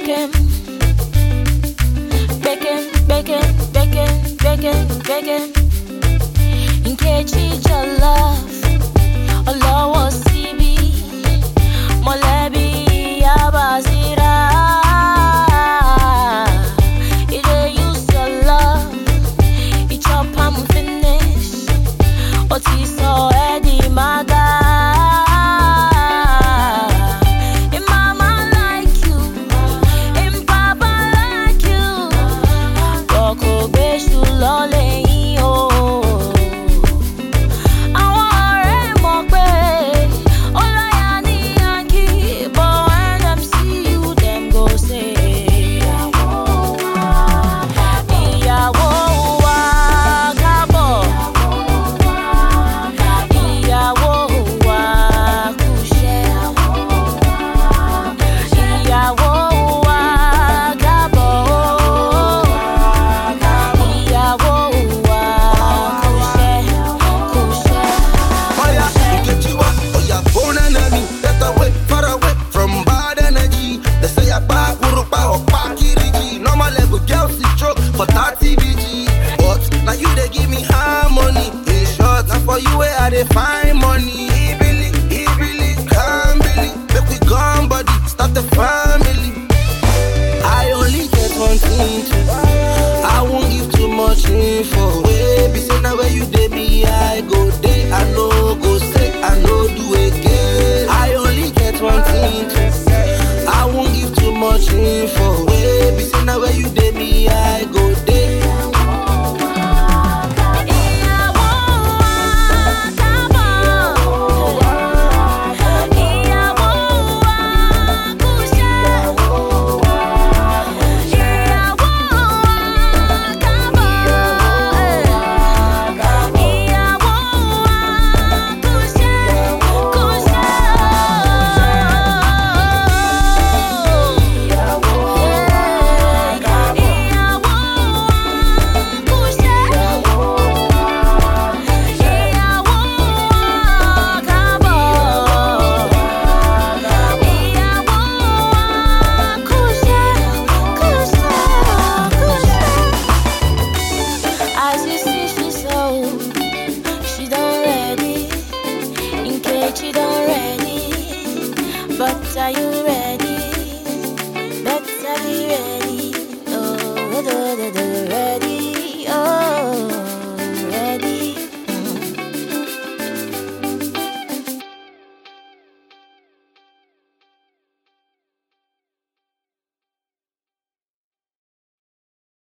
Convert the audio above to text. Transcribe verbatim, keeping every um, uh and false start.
bacon, bacon, bacon, bacon, bacon, bacon. In Kechi Jollof, Olowo Sibi, Molebi Abazira. It dey use your love, it chop am finish. Oti so Eddie Maga. For thirty B G, but now you they give me harmony. In short, now for you where I dey find money. Ibili, Ibili, can't believe. Make we gone body, start the family. I only get one thing to I won't give too much info. Baby, say now where you dey me, I go day. I know go say, I know do again. I only get one thing to I won't give too much info.